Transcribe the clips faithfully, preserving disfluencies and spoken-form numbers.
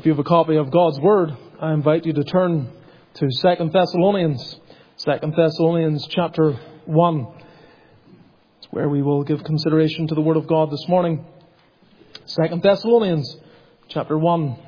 If you have a copy of God's Word, I invite you to turn to Second Thessalonians. Second Thessalonians chapter one. It's where we will give consideration to the Word of God this morning. Second Thessalonians chapter one.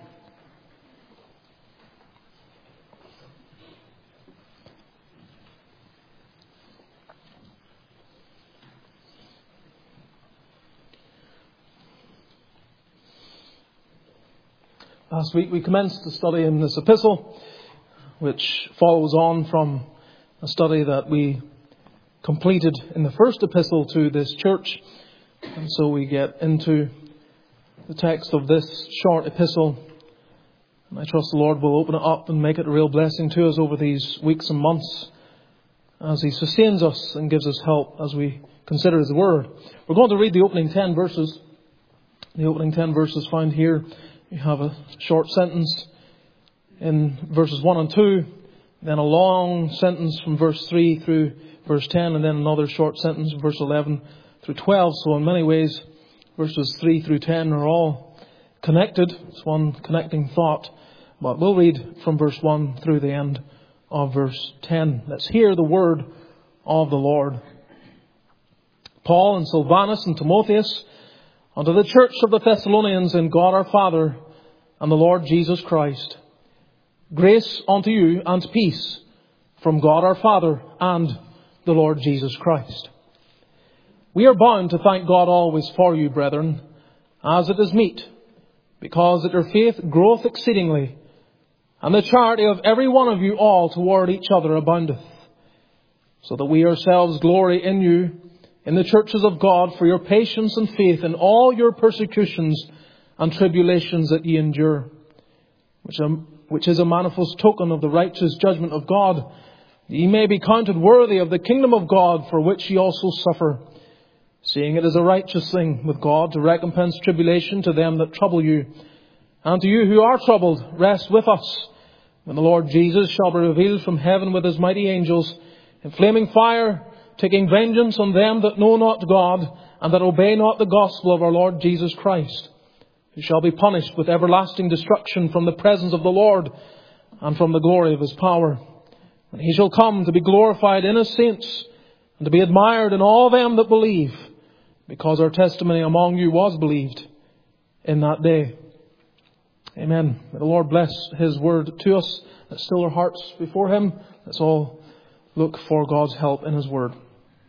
Last week we commenced a study in this epistle, which follows on from a study that we completed in the first epistle to this church. And so we get into the text of this short epistle. And I trust the Lord will open it up and make it a real blessing to us over these weeks and months as He sustains us and gives us help as we consider His Word. We're going to read the opening ten verses. The opening ten verses found here. You have a short sentence in verses one and two, then a long sentence from verse three through verse ten, and then another short sentence from verse eleven through twelve. So in many ways, verses three through ten are all connected. It's one connecting thought. But we'll read from verse one through the end of verse ten. Let's hear the word of the Lord. Paul and Silvanus and Timotheus, unto the church of the Thessalonians in God our Father and the Lord Jesus Christ. Grace unto you and peace from God our Father and the Lord Jesus Christ. We are bound to thank God always for you, brethren, as it is meet, because that your faith groweth exceedingly, and the charity of every one of you all toward each other aboundeth, so that we ourselves glory in you, in the churches of God, for your patience and faith in all your persecutions and tribulations that ye endure, which, are, which is a manifest token of the righteous judgment of God, that ye may be counted worthy of the kingdom of God, for which ye also suffer, seeing it is a righteous thing with God to recompense tribulation to them that trouble you. And to you who are troubled, rest with us, when the Lord Jesus shall be revealed from heaven with his mighty angels, in flaming fire, taking vengeance on them that know not God, and that obey not the gospel of our Lord Jesus Christ, who shall be punished with everlasting destruction from the presence of the Lord, and from the glory of his power. And he shall come to be glorified in his saints, and to be admired in all them that believe, because our testimony among you was believed in that day. Amen. May the Lord bless his word to us. Let's still our hearts before him. Let's all look for God's help in his word.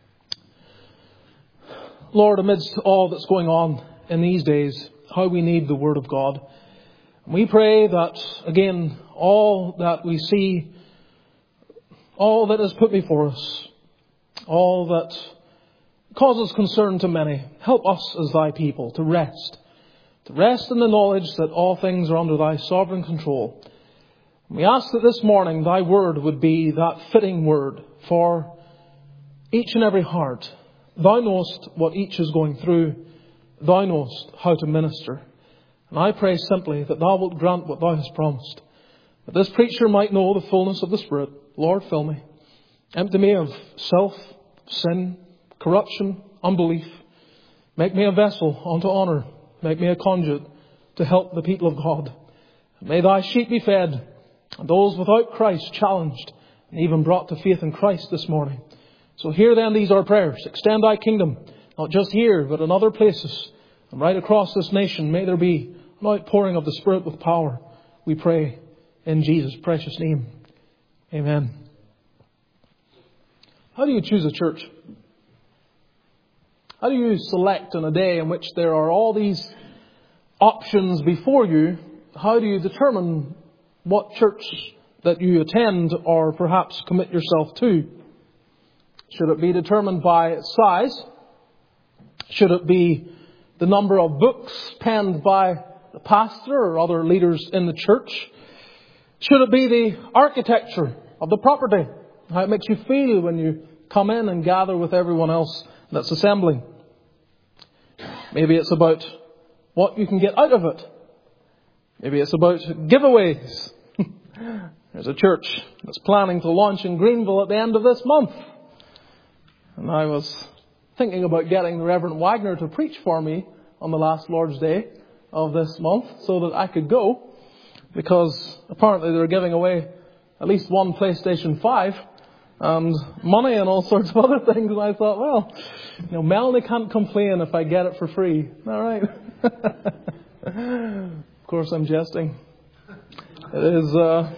Lord, amidst all that's going on in these days, how we need the Word of God. We pray that, again, all that we see, all that is put before us, all that causes concern to many, help us as thy people to rest, to rest in the knowledge that all things are under thy sovereign control. We ask that this morning thy word would be that fitting word for each and every heart. Thou knowest what each is going through. Thou knowest how to minister. And I pray simply that thou wilt grant what thou hast promised, that this preacher might know the fullness of the Spirit. Lord, fill me. Empty me of self, sin, corruption, unbelief. Make me a vessel unto honour. Make me a conduit to help the people of God. May thy sheep be fed, and those without Christ challenged and even brought to faith in Christ this morning. So hear then these our prayers. Extend thy kingdom, not just here, but in other places. And right across this nation, may there be an outpouring of the Spirit with power. We pray in Jesus' precious name. Amen. How do you choose a church? How do you select on a day in which there are all these options before you? How do you determine what church that you attend or perhaps commit yourself to? Should it be determined by size? Should it be the number of books penned by the pastor or other leaders in the church? Should it be the architecture of the property? How it makes you feel when you come in and gather with everyone else that's assembling? Maybe it's about what you can get out of it. Maybe it's about giveaways. There's a church that's planning to launch in Greenville at the end of this month. And I was thinking about getting the Reverend Wagner to preach for me on the last Lord's Day of this month so that I could go. because apparently they're giving away at least one PlayStation five and money and all sorts of other things. And I thought, well, you know, Melanie can't complain if I get it for free. All right. Of course, I'm jesting. It is... Uh,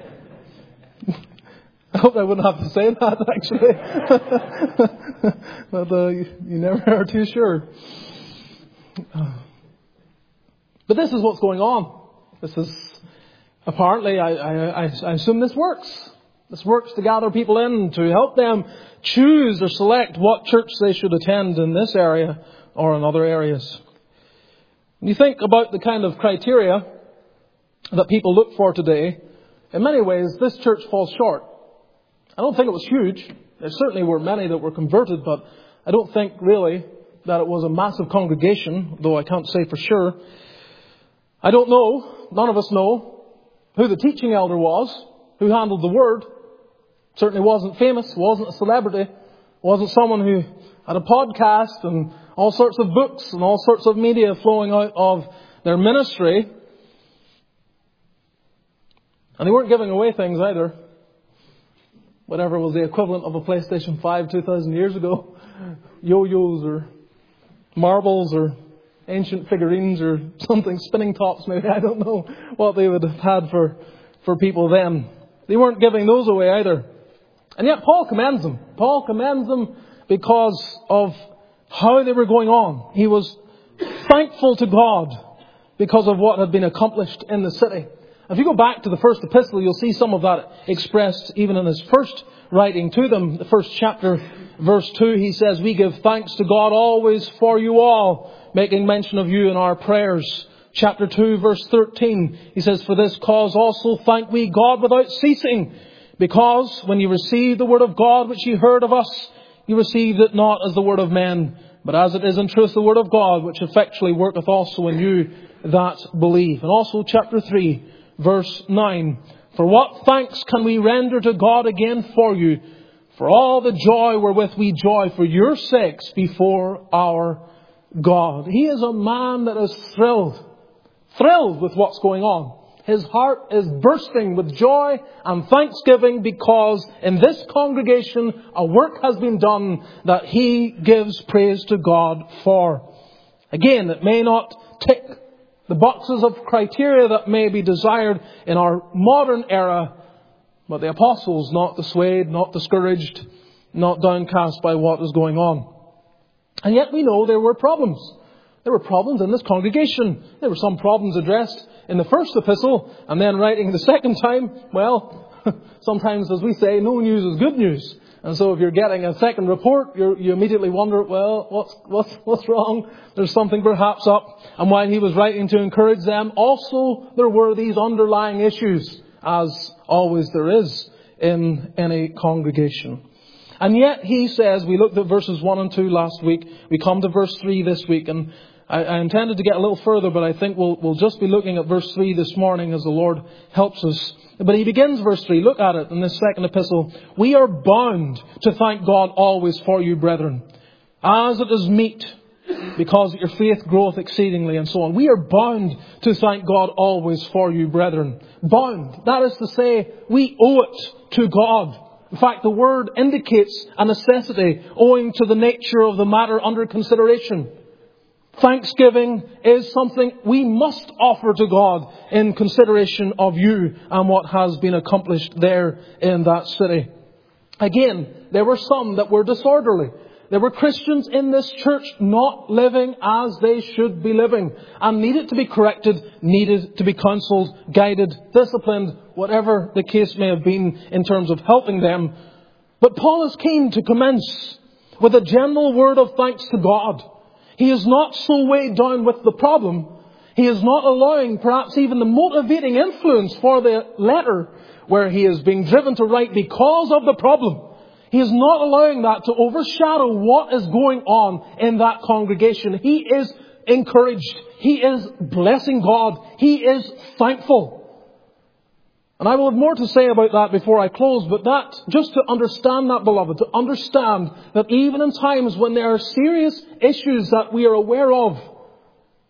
I hope I wouldn't have to say that, actually. But uh, you, you never are too sure. But this is what's going on. This is, apparently, I, I, I assume this works. This works to gather people in, to help them choose or select what church they should attend in this area or in other areas. When you think about the kind of criteria that people look for today, in many ways, this church falls short. I don't think it was huge. There certainly were many that were converted, but I don't think really that it was a massive congregation, though I can't say for sure. I don't know, none of us know, who the teaching elder was, who handled the word. Certainly wasn't famous, wasn't a celebrity, wasn't someone who had a podcast and all sorts of books and all sorts of media flowing out of their ministry. And they weren't giving away things either. Whatever was the equivalent of a PlayStation five two thousand years ago. Yo-yos or marbles or ancient figurines or something, spinning tops maybe. I don't know what they would have had for, for people then. They weren't giving those away either. And yet Paul commends them. Paul commends them because of how they were going on. He was thankful to God because of what had been accomplished in the city. If you go back to the first epistle, you'll see some of that expressed even in his first writing to them. The first chapter, verse two, he says, "We give thanks to God always for you all, making mention of you in our prayers." Chapter two, verse thirteen, he says, "For this cause also thank we God without ceasing, because when you received the word of God which you heard of us, you received it not as the word of men, but as it is in truth the word of God, which effectually worketh also in you that believe." And also chapter three, verse nine, "For what thanks can we render to God again for you, for all the joy wherewith we joy for your sakes before our God." He is a man that is thrilled, thrilled with what's going on. His heart is bursting with joy and thanksgiving because in this congregation a work has been done that he gives praise to God for. Again, it may not tick the boxes of criteria that may be desired in our modern era, but the apostles not dissuaded, not discouraged, not downcast by what is going on. And yet we know there were problems. There were problems in this congregation. There were some problems addressed in the first epistle, and then writing the second time, well, sometimes, as we say, no news is good news. And so if you're getting a second report, you're, you immediately wonder, well, what's, what's, what's wrong? There's something perhaps up. And while he was writing to encourage them, also there were these underlying issues, as always there is in any congregation. And yet he says, we looked at verses one and two last week, we come to verse three this week, and I, I intended to get a little further, but I think we'll, we'll just be looking at verse three this morning as the Lord helps us. But he begins verse three. Look at it in this second epistle. "We are bound to thank God always for you, brethren, as it is meet, because your faith groweth exceedingly," and so on. We are bound to thank God always for you, brethren. Bound. That is to say, we owe it to God. In fact, the word indicates a necessity owing to the nature of the matter under consideration. Thanksgiving is something we must offer to God in consideration of you and what has been accomplished there in that city. Again, there were some that were disorderly. There were Christians in this church not living as they should be living and needed to be corrected, needed to be counselled, guided, disciplined, whatever the case may have been in terms of helping them. But Paul is keen to commence with a general word of thanks to God. He is not so weighed down with the problem. He is not allowing perhaps even the motivating influence for the letter where he is being driven to write because of the problem. He is not allowing that to overshadow what is going on in that congregation. He is encouraged. He is blessing God. He is thankful. And I will have more to say about that before I close, but that, just to understand that, beloved, to understand that even in times when there are serious issues that we are aware of,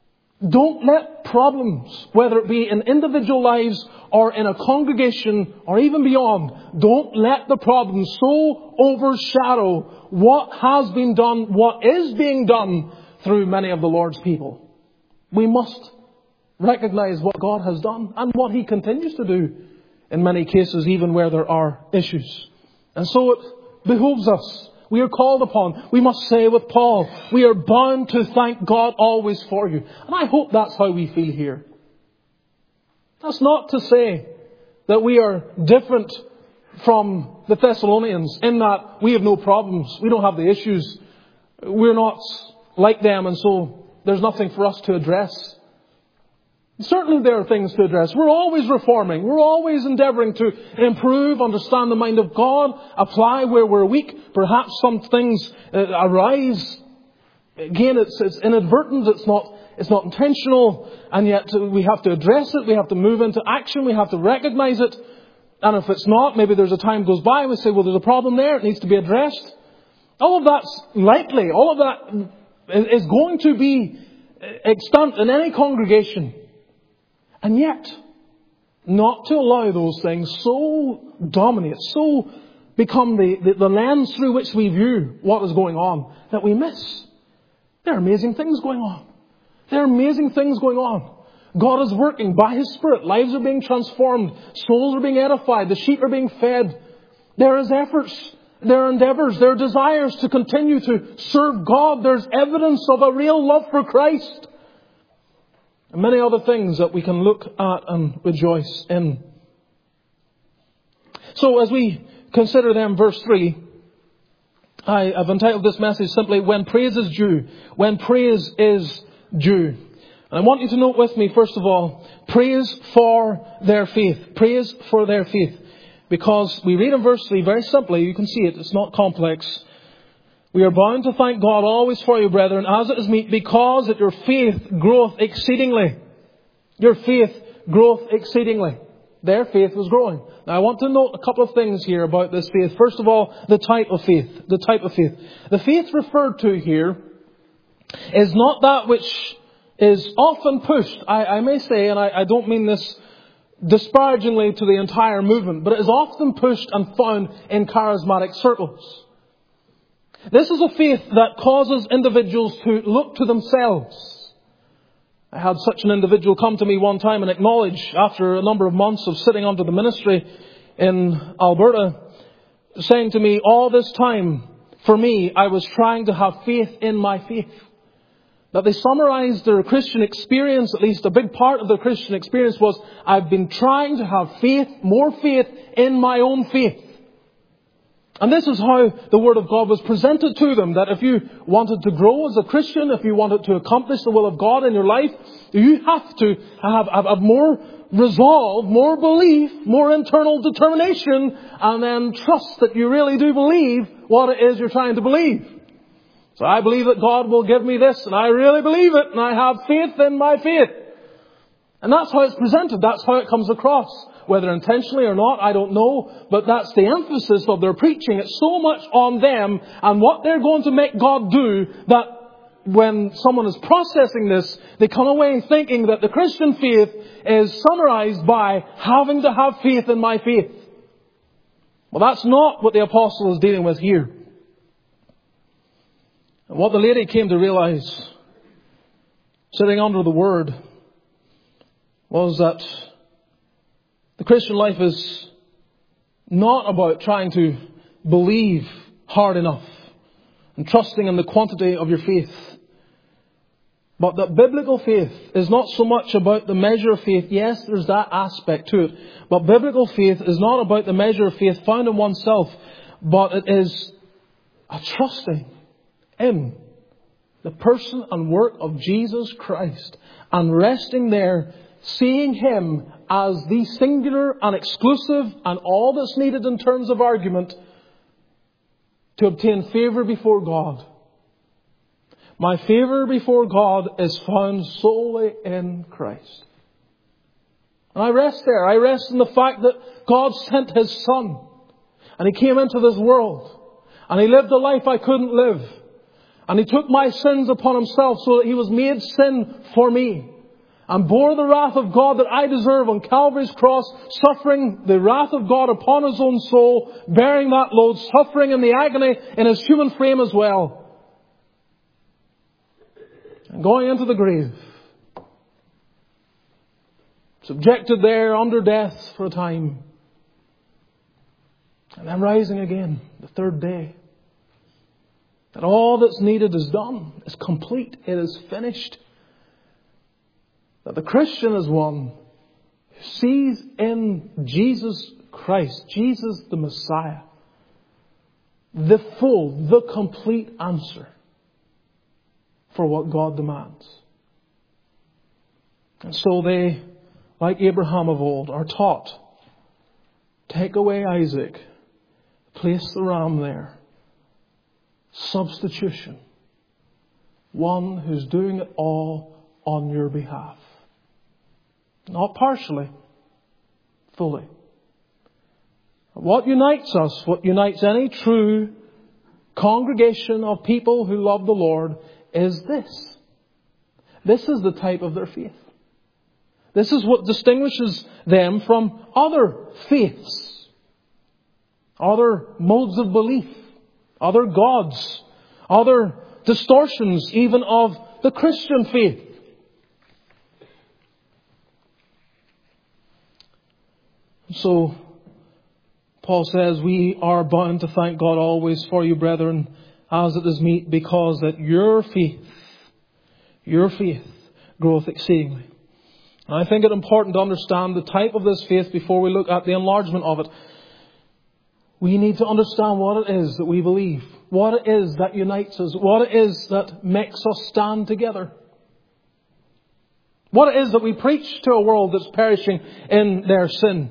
Don't let problems, whether it be in individual lives or in a congregation or even beyond, don't let the problems so overshadow what has been done, what is being done through many of the Lord's people. We must recognize what God has done and what He continues to do in many cases, even where there are issues. And so it behooves us. We are called upon. We must say with Paul, we are bound to thank God always for you. And I hope that's how we feel here. That's not to say that we are different from the Thessalonians in that we have no problems. We don't have the issues. We're not like them, and so there's nothing for us to address. Certainly there are things to address. We're always reforming. We're always endeavouring to improve, understand the mind of God, apply where we're weak. Perhaps some things uh, arise. Again, it's, it's inadvertent. It's not, it's not intentional. And yet we have to address it. We have to move into action. We have to recognise it. And if it's not, maybe there's a time goes by and we say, well, there's a problem there. It needs to be addressed. All of that's likely. All of that is going to be extant in any congregation. And yet, not to allow those things so dominate, so become the, the, the lens through which we view what is going on, that we miss. There are amazing things going on. There are amazing things going on. God is working by His Spirit. Lives are being transformed. Souls are being edified. The sheep are being fed. There is efforts. There are endeavours. There are desires to continue to serve God. There's evidence of a real love for Christ. And many other things that we can look at and rejoice in. So as we consider them, verse three, I have entitled this message simply, When Praise is Due. When Praise is Due. And I want you to note with me, first of all, praise for their faith. Praise for their faith. Because we read in verse three very simply, you can see it, it's not complex. We are bound to thank God always for you, brethren, as it is meet, because that your faith groweth exceedingly. Your faith groweth exceedingly. Their faith was growing. Now I want to note a couple of things here about this faith. First of all, the type of faith. The type of faith. The faith referred to here is not that which is often pushed, I, I may say, and I, I don't mean this disparagingly to the entire movement, but it is often pushed and found in charismatic circles. This is a faith that causes individuals to look to themselves. I had such an individual come to me one time and acknowledge, after a number of months of sitting under the ministry in Alberta, saying to me, all this time, for me, I was trying to have faith in my faith. That they summarized their Christian experience, at least a big part of their Christian experience was, I've been trying to have faith, more faith in my own faith. And this is how the Word of God was presented to them, that if you wanted to grow as a Christian, if you wanted to accomplish the will of God in your life, you have to have, have, have more resolve, more belief, more internal determination, and then trust that you really do believe what it is you're trying to believe. So I believe that God will give me this, and I really believe it, and I have faith in my faith. And that's how it's presented. That's how it comes across. Whether intentionally or not, I don't know. But that's the emphasis of their preaching. It's so much on them and what they're going to make God do that when someone is processing this, they come away thinking that the Christian faith is summarized by having to have faith in my faith. Well, that's not what the apostle is dealing with here. And what the lady came to realize, sitting under the Word, was that the Christian life is not about trying to believe hard enough and trusting in the quantity of your faith. But that biblical faith is not so much about the measure of faith. Yes, there's that aspect to it. But biblical faith is not about the measure of faith found in oneself, but it is a trusting in the person and work of Jesus Christ and resting there, seeing Him as the singular and exclusive and all that's needed in terms of argument to obtain favour before God. My favour before God is found solely in Christ. And I rest there. I rest in the fact that God sent His Son. And He came into this world. And He lived a life I couldn't live. And He took my sins upon Himself so that He was made sin for me. and bore the wrath of God that I deserve on Calvary's cross, suffering the wrath of God upon His own soul, bearing that load, suffering in the agony in His human frame as well, and going into the grave, subjected there under death for a time, and then rising again the third day. That all that's needed is done, is complete, it is finished. That the Christian is one who sees in Jesus Christ, Jesus the Messiah, the full, the complete answer for what God demands. And so they, like Abraham of old, are taught, take away Isaac, place the ram there. Substitution. One who's doing it all on your behalf. Not partially, fully. What unites us, what unites any true congregation of people who love the Lord is this. This is the type of their faith. This is what distinguishes them from other faiths, other modes of belief, other gods, other distortions even of the Christian faith. So, Paul says, we are bound to thank God always for you, brethren, as it is meet, because that your faith, your faith groweth exceedingly. And I think it important to understand the type of this faith before we look at the enlargement of it. We need to understand what it is that we believe, what it is that unites us, what it is that makes us stand together. What it is that we preach to a world that's perishing in their sin.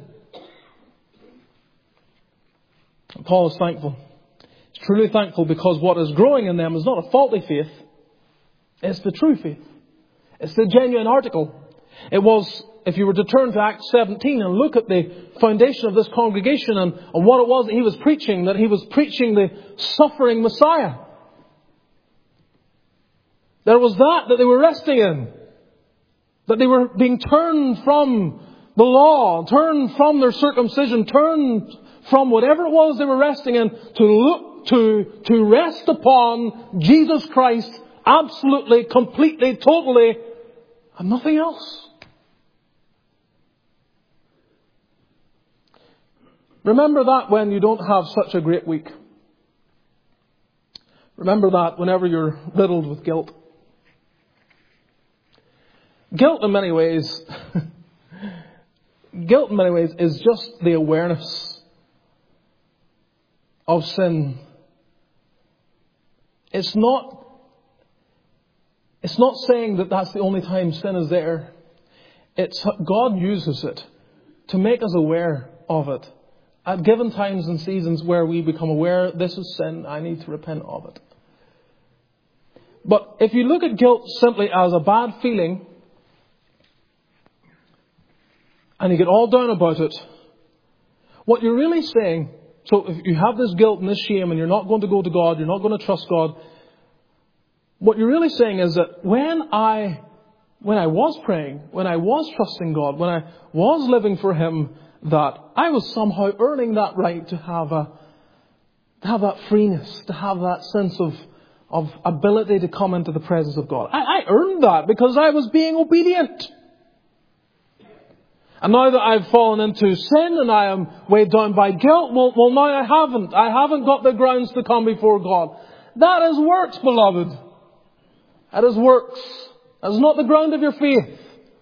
Paul is thankful. He's truly thankful because what is growing in them is not a faulty faith. It's the true faith. It's the genuine article. It was, if you were to turn to Acts seventeen and look at the foundation of this congregation and, and what it was that he was preaching, that he was preaching the suffering Messiah. There was that that they were resting in. That they were being turned from the law, turned from their circumcision, turned from whatever it was they were resting in to look to, to rest upon Jesus Christ absolutely, completely, totally, and nothing else. Remember that when you don't have such a great week. Remember that whenever you're riddled with guilt. Guilt in many ways, guilt in many ways is just the awareness of sin. It's not, it's not saying that that's the only time sin is there. It's God uses it to make us aware of it. At given times and seasons where we become aware, this is sin, I need to repent of it. But if you look at guilt simply as a bad feeling, and you get all down about it, what you're really saying, so if you have this guilt and this shame and you're not going to go to God, you're not going to trust God, what you're really saying is that when I, when I was praying, when I was trusting God, when I was living for Him, that I was somehow earning that right to have a, to have that freeness, to have that sense of, of ability to come into the presence of God. I, I earned that because I was being obedient. And now that I've fallen into sin and I am weighed down by guilt, well, well now I haven't. I haven't got the grounds to come before God. That is works, beloved. That is works. That is not the ground of your faith.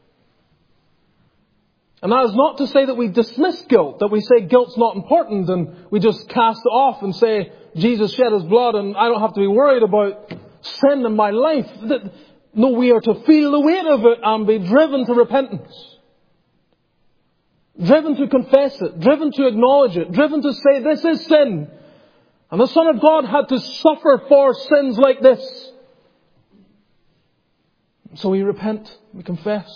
And that is not to say that we dismiss guilt, that we say guilt's not important and we just cast it off and say Jesus shed His blood and I don't have to be worried about sin in my life. No, we are to feel the weight of it and be driven to repentance. Driven to confess it, driven to acknowledge it, driven to say this is sin. And the Son of God had to suffer for sins like this. So we repent, we confess.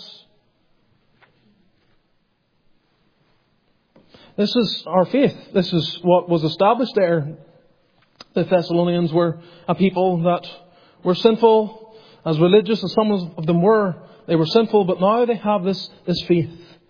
This is our faith. This is what was established there. The Thessalonians were a people that were sinful, as religious as some of them were. they were sinful, but now they have this, this faith.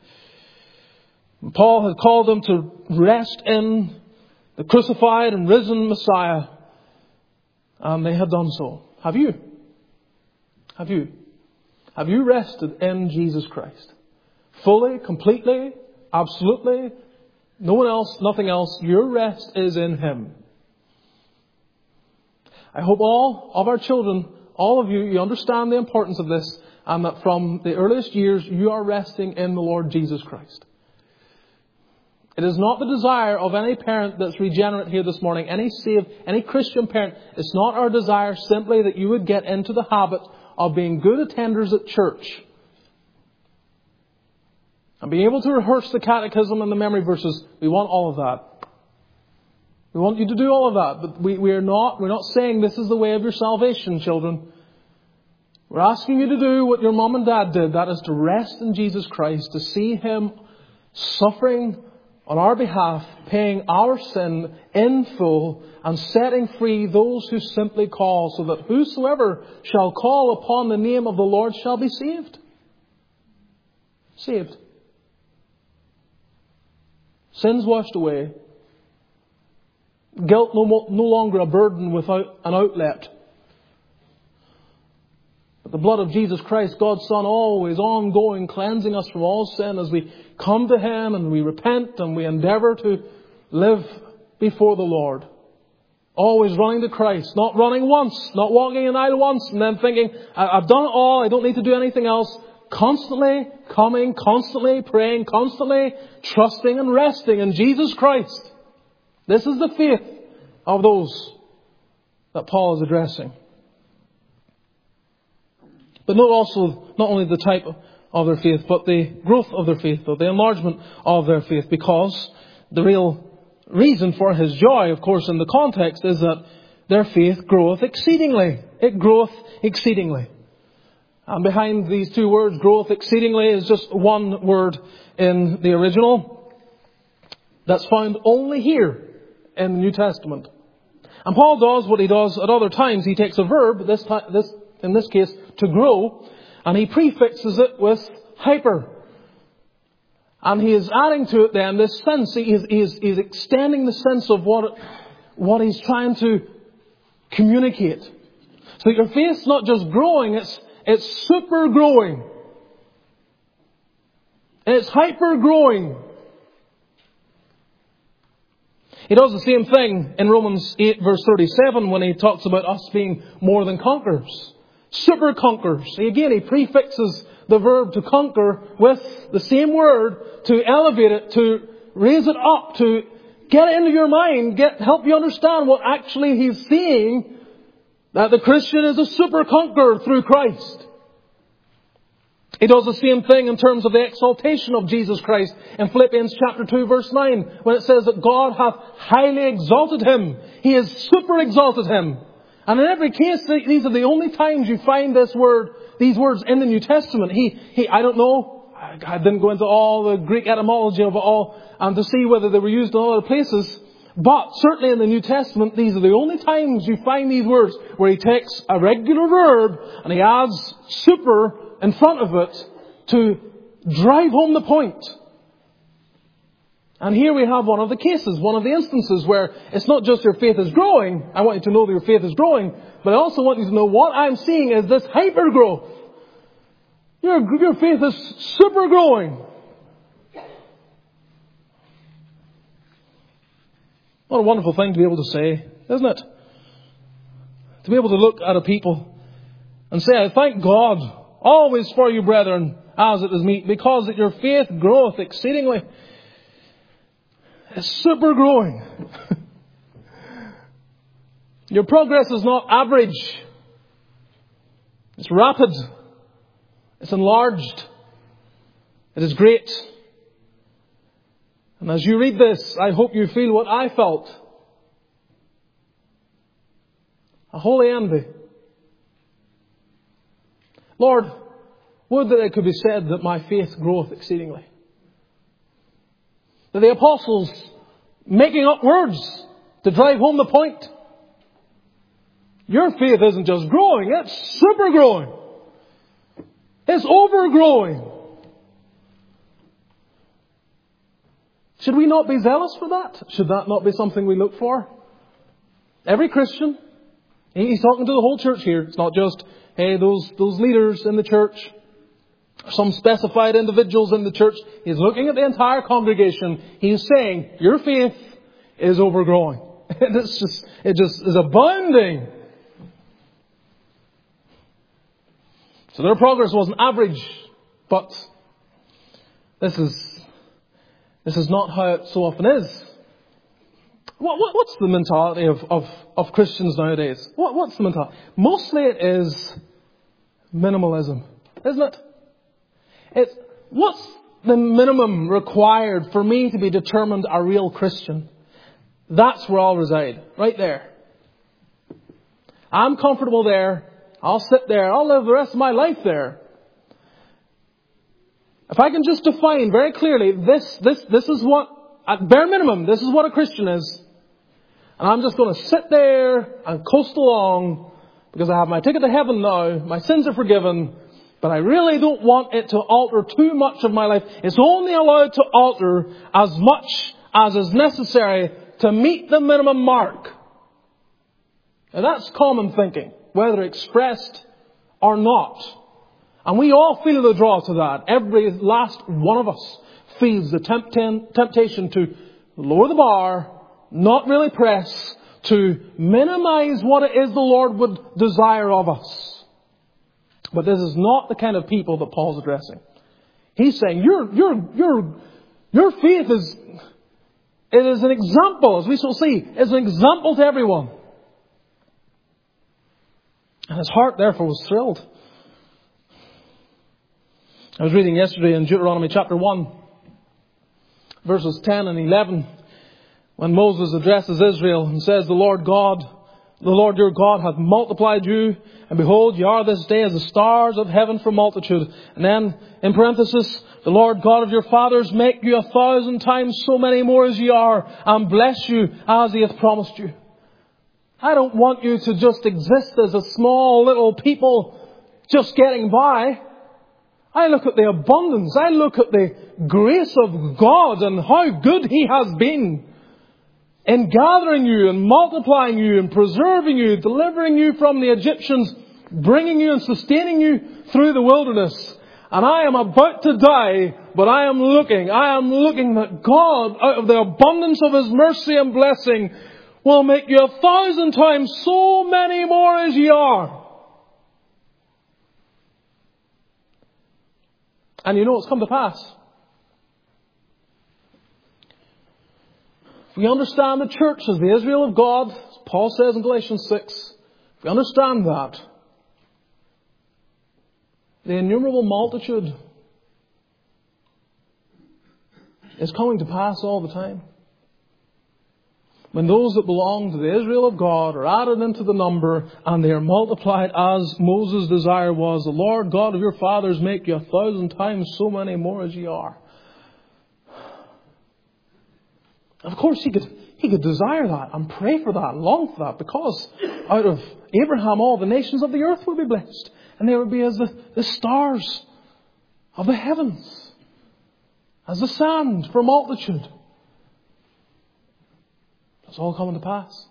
Paul had called them to rest in the crucified and risen Messiah. And they had done so. Have you? Have you? Have you rested in Jesus Christ? Fully, completely, absolutely. No one else, nothing else. Your rest is in Him. I hope all of our children, all of you, you understand the importance of this, and that from the earliest years you are resting in the Lord Jesus Christ. It is not the desire of any parent that's regenerate here this morning, any saved, any Christian parent. It's not our desire simply that you would get into the habit of being good attenders at church and being able to rehearse the catechism and the memory verses. We want all of that. We want you to do all of that, but we, we are not, we're not saying this is the way of your salvation, children. We're asking you to do what your mom and dad did. That is to rest in Jesus Christ, to see Him suffering on our behalf, paying our sin in full and setting free those who simply call, so that whosoever shall call upon the name of the Lord shall be saved. Saved. Sins washed away. Guilt no, mo- no longer a burden without an outlet. But the blood of Jesus Christ, God's Son, always ongoing, cleansing us from all sin as we come to Him and we repent and we endeavour to live before the Lord. Always running to Christ, not running once, not walking an aisle once and then thinking, I've done it all, I don't need to do anything else. Constantly coming, constantly praying, constantly trusting and resting in Jesus Christ. This is the faith of those that Paul is addressing. But note also not only the type of their faith, but the growth of their faith, or the enlargement of their faith, because the real reason for his joy, of course, in the context is that their faith groweth exceedingly. It groweth exceedingly. And behind these two words, groweth exceedingly, is just one word in the original that's found only here in the New Testament. And Paul does what he does at other times. He takes a verb, this time, this in this case, to grow, and he prefixes it with hyper. And he is adding to it then this sense. He is, he is, he is extending the sense of what, what he's trying to communicate. So your faith's not just growing, it's, it's super growing. It's hyper growing. He does the same thing in Romans eight verse thirty-seven when he talks about us being more than conquerors. Super conquerors. Again, he prefixes the verb to conquer with the same word to elevate it, to raise it up, to get it into your mind, get help you understand what actually he's saying, that the Christian is a super conqueror through Christ. He does the same thing in terms of the exaltation of Jesus Christ in Philippians chapter two verse nine, when it says that God hath highly exalted Him. He has super exalted Him. And in every case, these are the only times you find this word, these words in the New Testament. He, he, I don't know, I didn't go into all the Greek etymology of it all, and to see whether they were used in other places. But certainly in the New Testament, these are the only times you find these words where he takes a regular verb and he adds super in front of it to drive home the point. And here we have one of the cases, one of the instances where it's not just your faith is growing. I want you to know that your faith is growing, but I also want you to know what I'm seeing is this hyper growth. Your, your faith is super growing. What a wonderful thing to be able to say, isn't it? To be able to look at a people and say, I thank God always for you, brethren, as it is meet, because that your faith groweth exceedingly. It's super growing. Your progress is not average. It's rapid. It's enlarged. It is great. And as you read this, I hope you feel what I felt. A holy envy. Lord, would that it could be said that my faith groweth exceedingly. That the apostles making up words to drive home the point. Your faith isn't just growing, it's super growing. It's overgrowing. Should we not be zealous for that? Should that not be something we look for? Every Christian, he's talking to the whole church here. It's not just, hey, those, those leaders in the church, some specified individuals in the church. He's looking at the entire congregation. He's saying, your faith is overgrowing. It's just, it just is abounding. So their progress wasn't average, but this is, this is not how it so often is. What, what, what's the mentality of, of, of Christians nowadays? What, what's the mentality? Mostly it is minimalism, isn't it? It's, what's the minimum required for me to be determined a real Christian? That's where I'll reside, right there. I'm comfortable there. I'll sit there. I'll live the rest of my life there. If I can just define very clearly, this, this, this is what, at bare minimum, this is what a Christian is. And I'm just going to sit there and coast along because I have my ticket to heaven now. My sins are forgiven. But I really don't want it to alter too much of my life. It's only allowed to alter as much as is necessary to meet the minimum mark. And that's common thinking, whether expressed or not. And we all feel the draw to that. Every last one of us feels the tempt- temptation to lower the bar, not really press, to minimize what it is the Lord would desire of us. But this is not the kind of people that Paul's addressing. He's saying your your your your faith is it is an example, as we shall see, is an example to everyone. And his heart therefore was thrilled. I was reading yesterday in Deuteronomy chapter one, verses ten and eleven, when Moses addresses Israel and says, the Lord God, the Lord your God hath multiplied you, and behold, ye are this day as the stars of heaven for multitude. And then, in parenthesis, the Lord God of your fathers make you a thousand times so many more as ye are, and bless you as he hath promised you. I don't want you to just exist as a small little people just getting by. I look at the abundance. I look at the grace of God and how good he has been in gathering you and multiplying you and preserving you, delivering you from the Egyptians, bringing you and sustaining you through the wilderness. And I am about to die, but I am looking, I am looking that God, out of the abundance of his mercy and blessing, will make you a thousand times so many more as ye are. And you know it's come to pass. If we understand the church as the Israel of God, as Paul says in Galatians six, if we understand that, the innumerable multitude is coming to pass all the time. When those that belong to the Israel of God are added into the number and they are multiplied as Moses' desire was, the Lord God of your fathers make you a thousand times so many more as ye are. Of course, he could, he could desire that and pray for that and long for that, because out of Abraham all the nations of the earth will be blessed. And they will be as the, the stars of the heavens, as the sand for multitude. It's all coming to pass.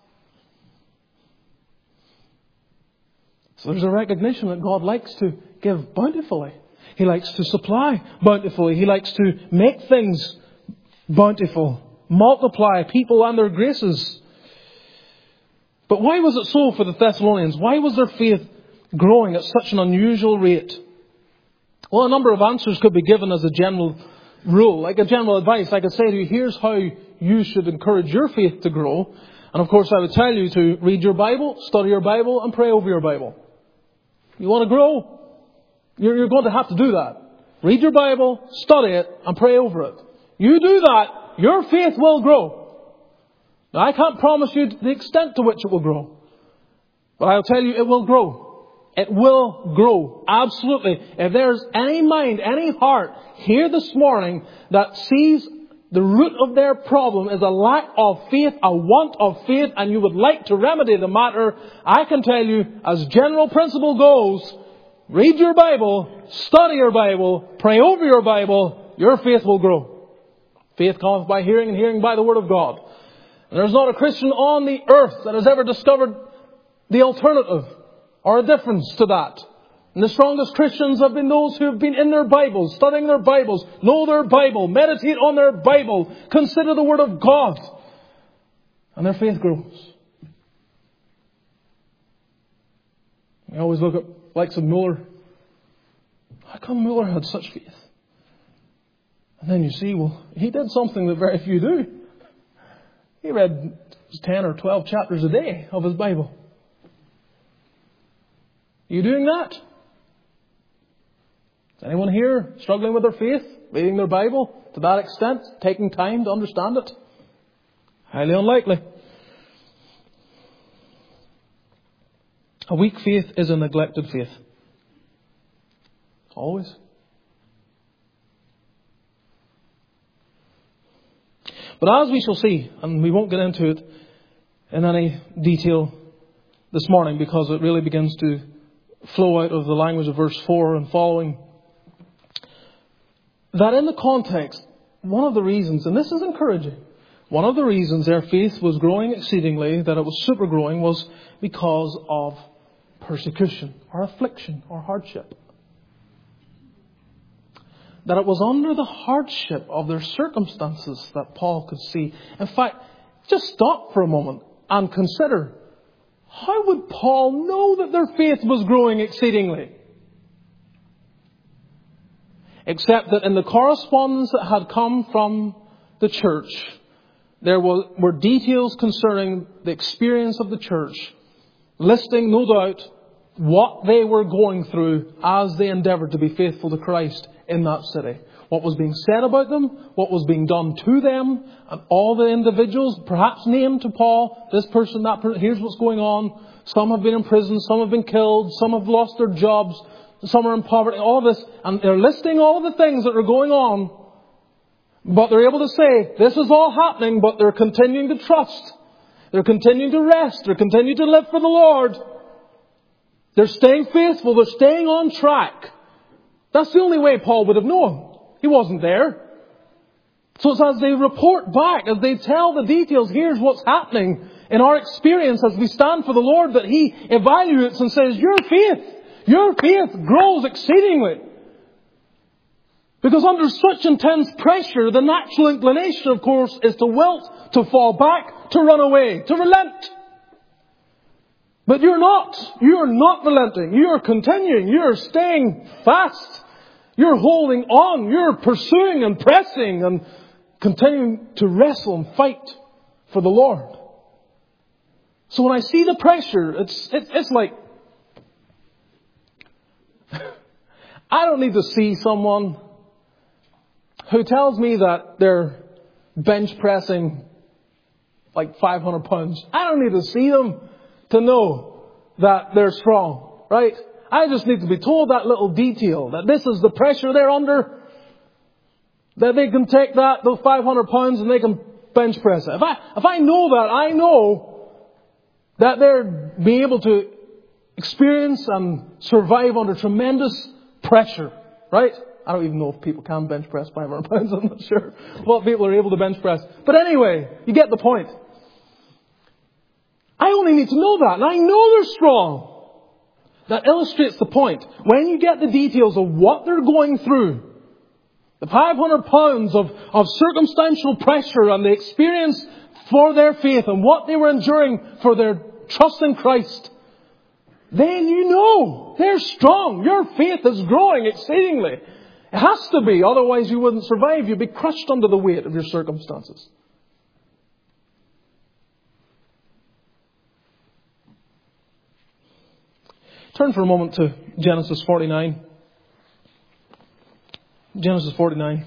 So there's a recognition that God likes to give bountifully. He likes to supply bountifully. He likes to make things bountiful. Multiply people and their graces. But why was it so for the Thessalonians? Why was their faith growing at such an unusual rate? Well, a number of answers could be given as a general rule, like a general advice. I could say to you, here's how you should encourage your faith to grow. And of course, I would tell you to read your Bible, study your Bible, and pray over your Bible. You want to grow? You're, you're going to have to do that. Read your Bible, study it, and pray over it. You do that, your faith will grow. Now, I can't promise you the extent to which it will grow, but I'll tell you it will grow. It will grow. Absolutely. If there's any mind, any heart here this morning that sees the root of their problem is a lack of faith, a want of faith, and you would like to remedy the matter, I can tell you, as general principle goes, read your Bible, study your Bible, pray over your Bible, your faith will grow. Faith cometh by hearing, and hearing by the Word of God. And there's not a Christian on the earth that has ever discovered the alternative or a difference to that. And the strongest Christians have been those who have been in their Bibles, studying their Bibles, know their Bible, meditate on their Bible, consider the Word of God. And their faith grows. I always look at likes of Muller. How come Muller had such faith? And then you see, well, he did something that very few do. He read ten or twelve chapters a day of his Bible. Are you doing that? Is anyone here struggling with their faith, reading their Bible to that extent, taking time to understand it? Highly unlikely. A weak faith is a neglected faith. Always. But as we shall see, and we won't get into it in any detail this morning because it really begins to flow out of the language of verse four and following, that in the context, one of the reasons, and this is encouraging, one of the reasons their faith was growing exceedingly, that it was super growing, was because of persecution or affliction or hardship. That it was under the hardship of their circumstances that Paul could see. In fact, just stop for a moment and consider, how would Paul know that their faith was growing exceedingly? Except that in the correspondence that had come from the church, there were details concerning the experience of the church, listing, no doubt, what they were going through as they endeavoured to be faithful to Christ in that city. What was being said about them, what was being done to them, and all the individuals, perhaps named to Paul, this person, that person, here's what's going on. Some have been in prison, some have been killed, some have lost their jobs, some are in poverty, all this. And they're listing all of the things that are going on. But they're able to say, this is all happening, but they're continuing to trust. They're continuing to rest. They're continuing to live for the Lord. They're staying faithful. They're staying on track. That's the only way Paul would have known. He wasn't there. So it's as they report back, as they tell the details, here's what's happening in our experience as we stand for the Lord, that he evaluates and says, your faith, your faith grows exceedingly. Because under such intense pressure, the natural inclination, of course, is to wilt, to fall back, to run away, to relent. But you're not. You're not relenting. You're continuing. You're staying fast. You're holding on. You're pursuing and pressing and continuing to wrestle and fight for the Lord. So when I see the pressure, it's, it's, it's like, I don't need to see someone who tells me that they're bench pressing like five hundred pounds. I don't need to see them to know that they're strong, right? I just need to be told that little detail, that this is the pressure they're under, that they can take that, those five hundred pounds, and they can bench press it. If I, if I know that, I know that they're being able to experience and survive under tremendous pressure, right? I don't even know if people can bench press five hundred pounds. I'm not sure what people are able to bench press. But anyway, you get the point. I only need to know that. And I know they're strong. That illustrates the point. When you get the details of what they're going through, the five hundred pounds of, of circumstantial pressure and the experience for their faith and what they were enduring for their trust in Christ, then you know they're strong. Your faith is growing exceedingly. It has to be, otherwise you wouldn't survive. You'd be crushed under the weight of your circumstances. Turn for a moment to Genesis forty-nine. Genesis forty-nine.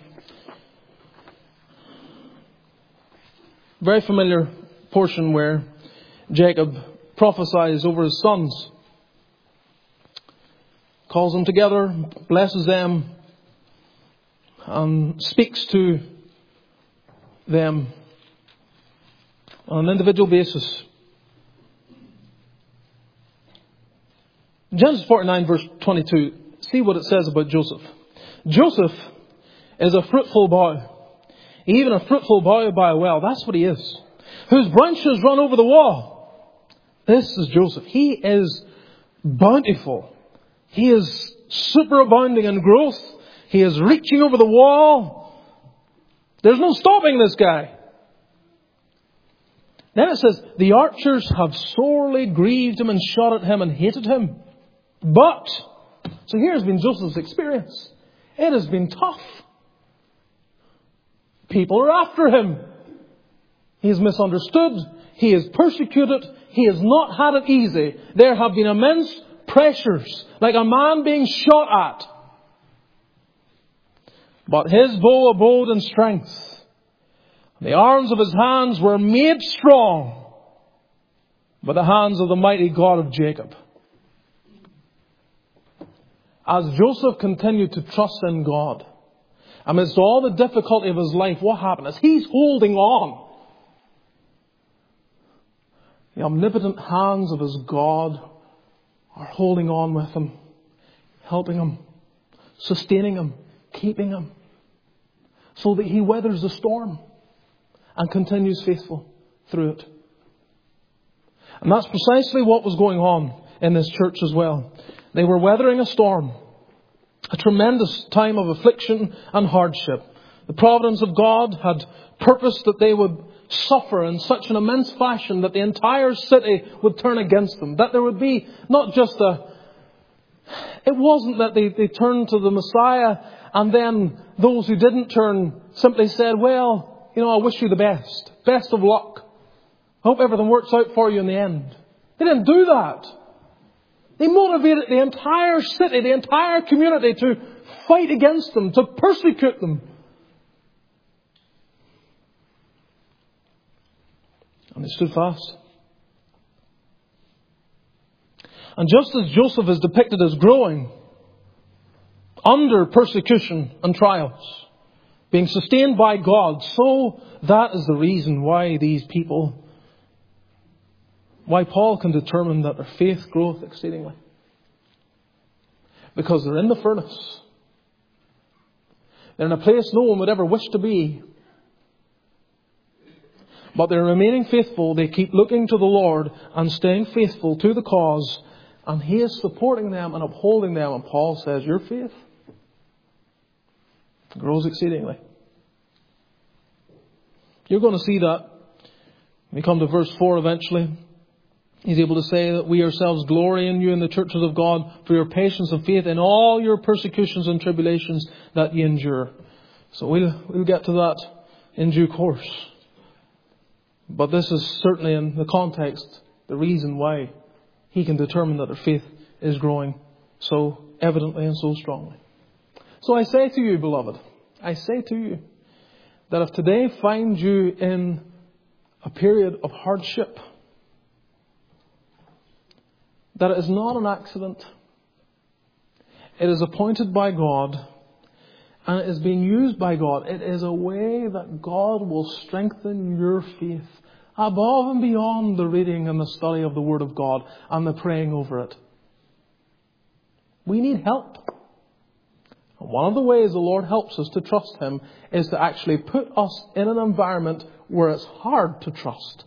Very familiar portion where Jacob prophesies over his sons. Calls them together, blesses them, and speaks to them on an individual basis. Genesis forty-nine verse twenty-two, see what it says about Joseph. Joseph is a fruitful bough, even a fruitful bough by a well. That's what he is. Whose branches run over the wall. This is Joseph. He is bountiful. He is superabounding in growth. He is reaching over the wall. There's no stopping this guy. Then it says, the archers have sorely grieved him and shot at him and hated him. But, so here's been Joseph's experience. It has been tough. People are after him. He is misunderstood. He is persecuted. He has not had it easy. There have been immense pressures, like a man being shot at. But his bow abode in strength. The arms of his hands were made strong by the hands of the mighty God of Jacob. As Joseph continued to trust in God, amidst all the difficulty of his life, what happened is he's holding on. The omnipotent hands of his God are holding on with him, helping him, sustaining him, keeping him, so that he weathers the storm and continues faithful through it. And that's precisely what was going on in this church as well. They were weathering a storm, a tremendous time of affliction and hardship. The providence of God had purposed that they would suffer in such an immense fashion that the entire city would turn against them. That there would be not just a... It wasn't that they, they turned to the Messiah and then those who didn't turn simply said, well, you know, I wish you the best. Best of luck. I hope everything works out for you in the end. They didn't do that. They motivated the entire city, the entire community to fight against them, to persecute them. And they stood fast. And just as Joseph is depicted as growing under persecution and trials, being sustained by God, so that is the reason why these people, why Paul can determine that their faith groweth exceedingly. Because they're in the furnace. They're in a place no one would ever wish to be. But they're remaining faithful. They keep looking to the Lord and staying faithful to the cause. And He is supporting them and upholding them. And Paul says, your faith grows exceedingly. You're going to see that when we come to verse four eventually. He's able to say that we ourselves glory in you in the churches of God for your patience and faith in all your persecutions and tribulations that ye endure. So we'll, we'll get to that in due course. But this is certainly in the context, the reason why he can determine that their faith is growing so evidently and so strongly. So I say to you, beloved, I say to you that if today finds you in a period of hardship, that it is not an accident. It is appointed by God and it is being used by God. It is a way that God will strengthen your faith above and beyond the reading and the study of the Word of God and the praying over it. We need help. And one of the ways the Lord helps us to trust Him is to actually put us in an environment where it's hard to trust.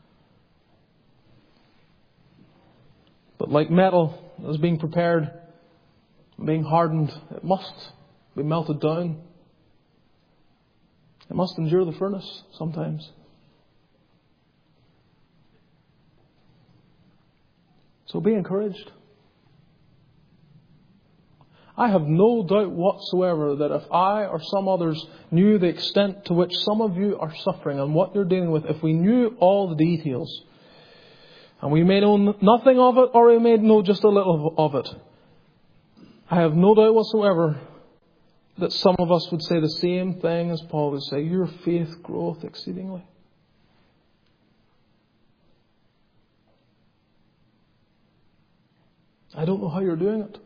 But like metal that is being prepared, being hardened, it must be melted down. It must endure the furnace sometimes. So be encouraged. I have no doubt whatsoever that if I or some others knew the extent to which some of you are suffering and what you're dealing with, if we knew all the details, and we may know nothing of it or we may know just a little of it, I have no doubt whatsoever that some of us would say the same thing as Paul would say, your faith groweth exceedingly. I don't know how you're doing it.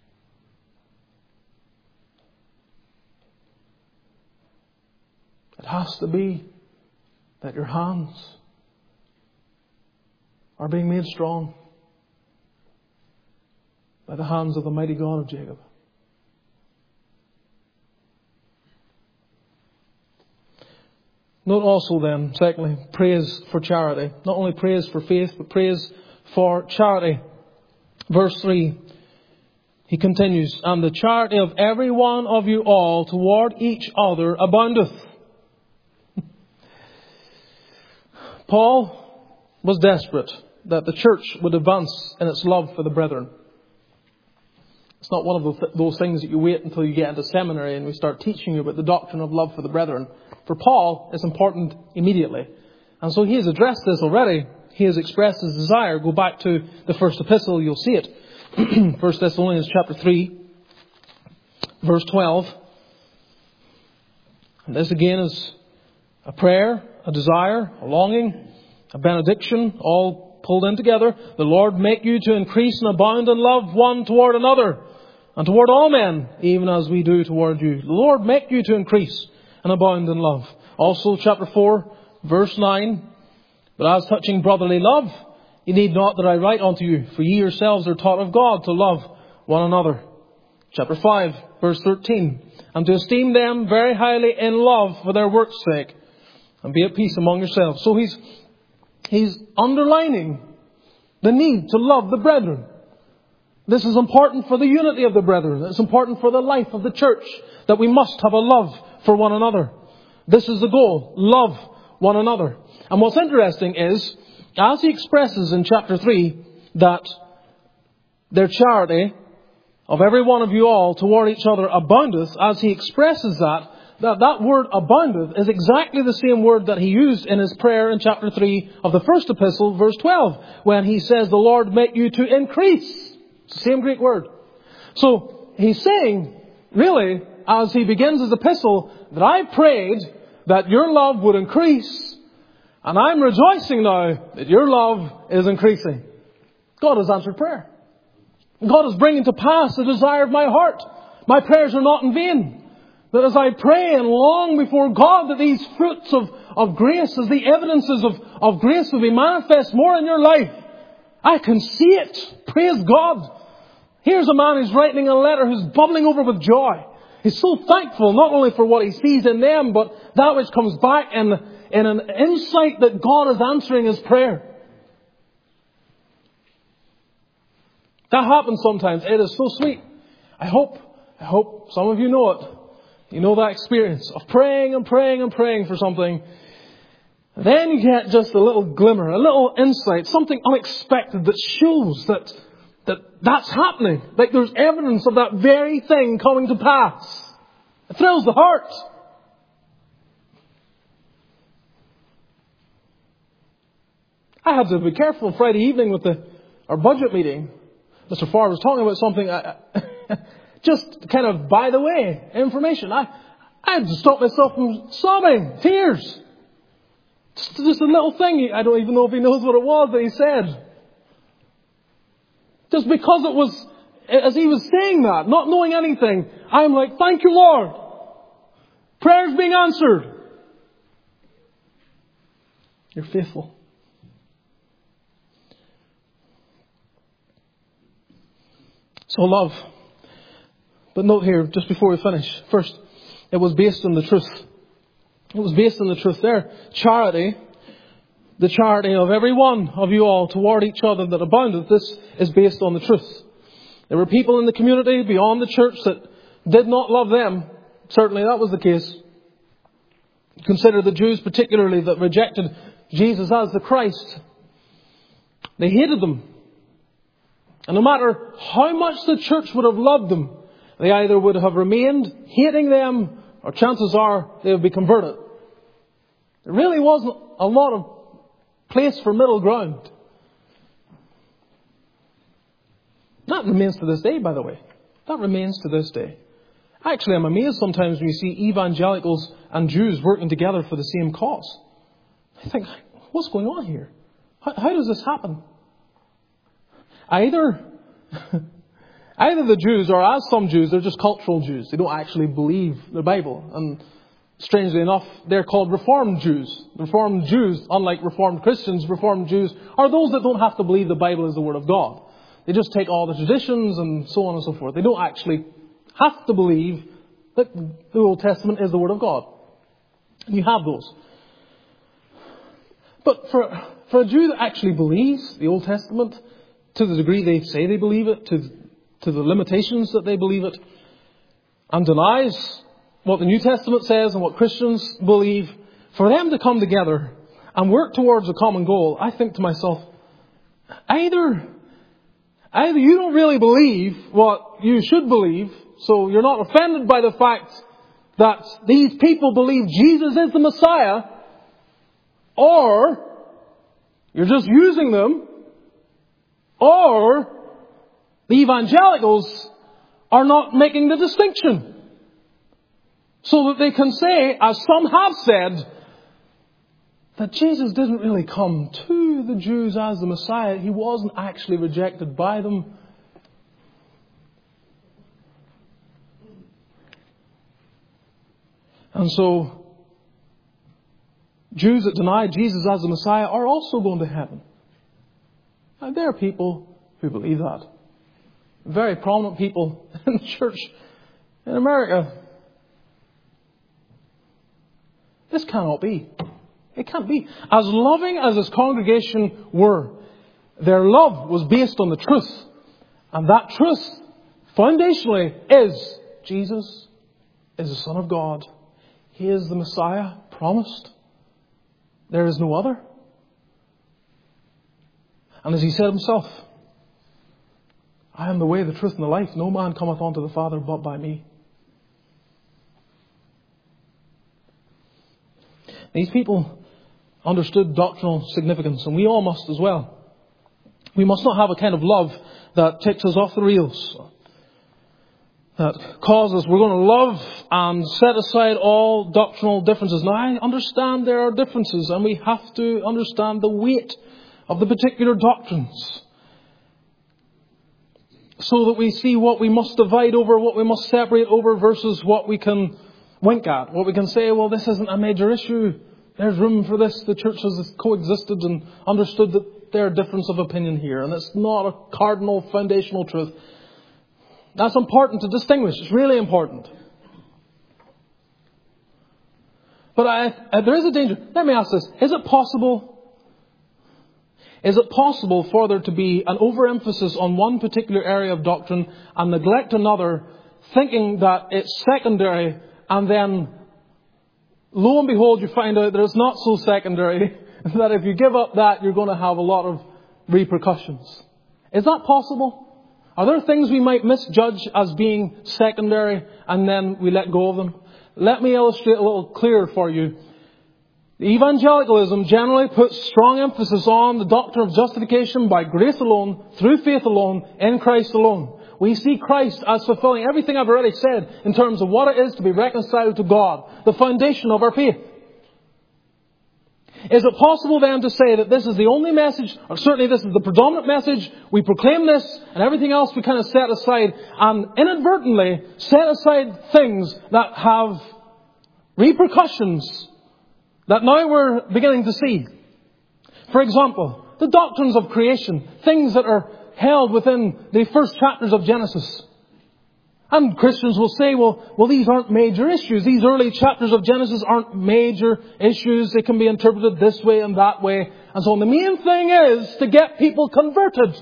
It has to be that your hands are being made strong. by the hands of the mighty God of Jacob. Note also then, secondly, praise for charity. Not only praise for faith, but praise for charity. Verse three, he continues, and the charity of every one of you all toward each other aboundeth. Paul was desperate that the church would advance in its love for the brethren. It's not one of those things that you wait until you get into seminary and we start teaching you about the doctrine of love for the brethren. For Paul, it's important immediately. And so he has addressed this already. He has expressed his desire. Go back to the first epistle, you'll see it. First Thessalonians chapter three, verse twelve. And this again is a prayer, a desire, a longing, a benediction, all pulled in together. The Lord make you to increase and abound in love one toward another, and toward all men, even as we do toward you. The Lord make you to increase and abound in love. Also chapter four, verse nine. But as touching brotherly love, ye need not that I write unto you, for ye yourselves are taught of God to love one another. Chapter five, verse thirteen. And to esteem them very highly in love for their work's sake, and be at peace among yourselves. So he's, he's underlining the need to love the brethren. This is important for the unity of the brethren. It's important for the life of the church, that we must have a love for one another. This is the goal. Love one another. And what's interesting is, as he expresses in chapter three, that their charity of every one of you all toward each other aboundeth, as he expresses that, that that word aboundeth is exactly the same word that he used in his prayer in chapter three of the first epistle, verse twelve, when he says, the Lord make you to increase. It's the same Greek word. So he's saying, really, as he begins his epistle, that I prayed that your love would increase, and I'm rejoicing now that your love is increasing. God has answered prayer. God is bringing to pass the desire of my heart. My prayers are not in vain. That as I pray and long before God that these fruits of, of grace, as the evidences of, of grace will be manifest more in your life, I can see it. Praise God. Here's a man who's writing a letter who's bubbling over with joy. He's so thankful not only for what he sees in them, but that which comes back in, in an insight that God is answering his prayer. That happens sometimes. It is so sweet. I hope, I hope some of you know it. You know that experience of praying and praying and praying for something. Then you get just a little glimmer, a little insight, something unexpected that shows that, that that's happening. Like there's evidence of that very thing coming to pass. It thrills the heart. I had to be careful Friday evening with the, our budget meeting. Mister Farr was talking about something, I, just kind of by the way, information. I, I had to stop myself from sobbing, tears. Just, just a little thing. I don't even know if he knows what it was that he said. Just because it was, as he was saying that, not knowing anything, I'm like, thank you, Lord. Prayers being answered. You're faithful. So love. But note here, just before we finish, first, it was based on the truth. It was based on the truth there. Charity, the charity of every one of you all toward each other that aboundeth, this is based on the truth. There were people in the community beyond the church that did not love them. Certainly that was the case. Consider the Jews particularly that rejected Jesus as the Christ. They hated them. And no matter how much the church would have loved them, they either would have remained hating them, or chances are they would be converted. There really wasn't a lot of place for middle ground. That remains to this day, by the way. That remains to this day. Actually, I'm amazed sometimes when you see evangelicals and Jews working together for the same cause. I think, what's going on here? How, how does this happen? Either, either the Jews, or as some Jews, they're just cultural Jews. They don't actually believe the Bible. And strangely enough, they're called Reformed Jews. Reformed Jews, unlike Reformed Christians, Reformed Jews are those that don't have to believe the Bible is the Word of God. They just take all the traditions and so on and so forth. They don't actually have to believe that the Old Testament is the Word of God. And you have those. But for, for a Jew that actually believes the Old Testament, to the degree they say they believe it, to, to the limitations that they believe it, and denies what the New Testament says and what Christians believe, for them to come together and work towards a common goal, I think to myself, either, either you don't really believe what you should believe, so you're not offended by the fact that these people believe Jesus is the Messiah, or you're just using them, or the evangelicals are not making the distinction. So that they can say, as some have said, that Jesus didn't really come to the Jews as the Messiah. He wasn't actually rejected by them. And so, Jews that deny Jesus as the Messiah are also going to heaven. And there are people who believe that. Very prominent people in the church in America. This cannot be. It can't be. As loving as this congregation were, their love was based on the truth. And that truth, foundationally, is Jesus is the Son of God. He is the Messiah promised. There is no other. And as He said Himself, I am the way, the truth, and the life. No man cometh unto the Father but by me. These people understood doctrinal significance, and we all must as well. We must not have a kind of love that takes us off the rails, that causes we're going to love and set aside all doctrinal differences. Now, I understand there are differences, and we have to understand the weight of the particular doctrines, so that we see what we must divide over, what we must separate over, versus what we can wink at. What we can say, well, this isn't a major issue. There's room for this. The church has coexisted and understood that there are difference of opinion here. And it's not a cardinal foundational truth. That's important to distinguish. It's really important. But I, I, there is a danger. Let me ask this. Is it possible... Is it possible for there to be an overemphasis on one particular area of doctrine and neglect another, thinking that it's secondary, and then, lo and behold, you find out that it's not so secondary, that if you give up that, you're going to have a lot of repercussions? Is that possible? Are there things we might misjudge as being secondary, and then we let go of them? Let me illustrate a little clearer for you. Evangelicalism generally puts strong emphasis on the doctrine of justification by grace alone, through faith alone, in Christ alone. We see Christ as fulfilling everything I've already said in terms of what it is to be reconciled to God, the foundation of our faith. Is it possible then to say that this is the only message, or certainly this is the predominant message, we proclaim this, and everything else we kind of set aside, and inadvertently set aside things that have repercussions that now we're beginning to see? For example, the doctrines of creation, things that are held within the first chapters of Genesis. And Christians will say, well, well, these aren't major issues. These early chapters of Genesis aren't major issues. They can be interpreted this way and that way. And so the main thing is to get people converted.